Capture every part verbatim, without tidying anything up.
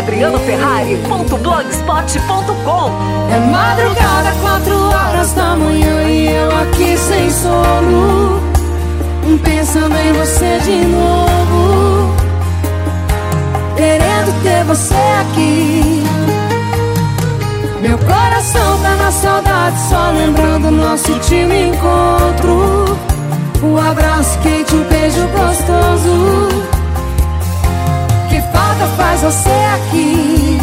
adriano ferrari ponto blogspot ponto com. É madrugada, quatro horas da manhã e eu aqui sem sono, pensando em você de novo, querendo ter você aqui. Meu coração tá na saudade, só lembrando nosso último encontro. Um abraço quente, um beijo gostoso. Que falta faz você aqui?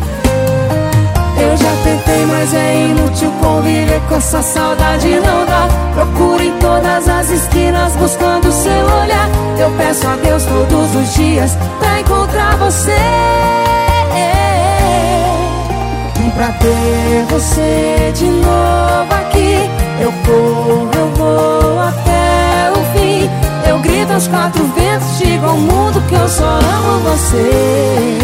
Eu já tentei, mas é inútil conviver com essa saudade, não dá. Procuro em todas as esquinas buscando seu olhar. Eu peço a Deus todos os dias pra encontrar você, pra ter você de novo aqui. Eu corro, eu vou até o fim. Eu grito aos quatro ventos, digo ao mundo que eu só amo você.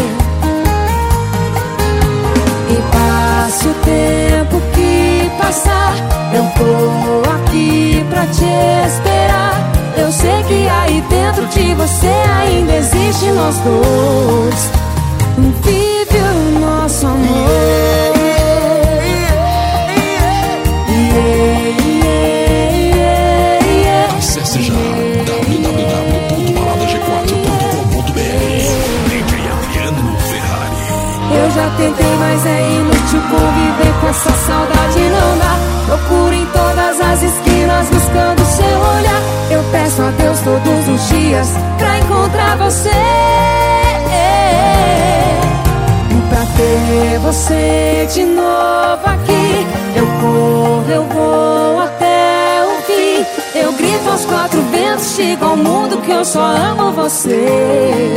E passe o tempo que passar, eu tô aqui pra te esperar. Eu sei que aí dentro de você ainda existe nós dois. Vive o nosso amor. Acesse já w w w ponto balada g quatro ponto com ponto b r. D J Adriano Ferrari. Eu já tentei, mas é inútil conviver com essa saudade, não dá. Procuro em todas as esquinas buscando seu olhar. Eu peço a Deus todos os dias pra encontrar você, pra ter você de novo aqui. Eu corro, eu vou até o fim. Eu grito aos quatro ventos, digo ao mundo que eu só amo você.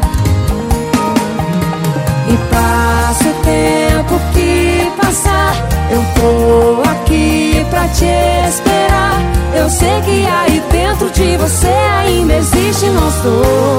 E passo o tempo que passar, eu tô aqui pra te esperar. Eu sei que aí dentro de você ainda existe nós dois.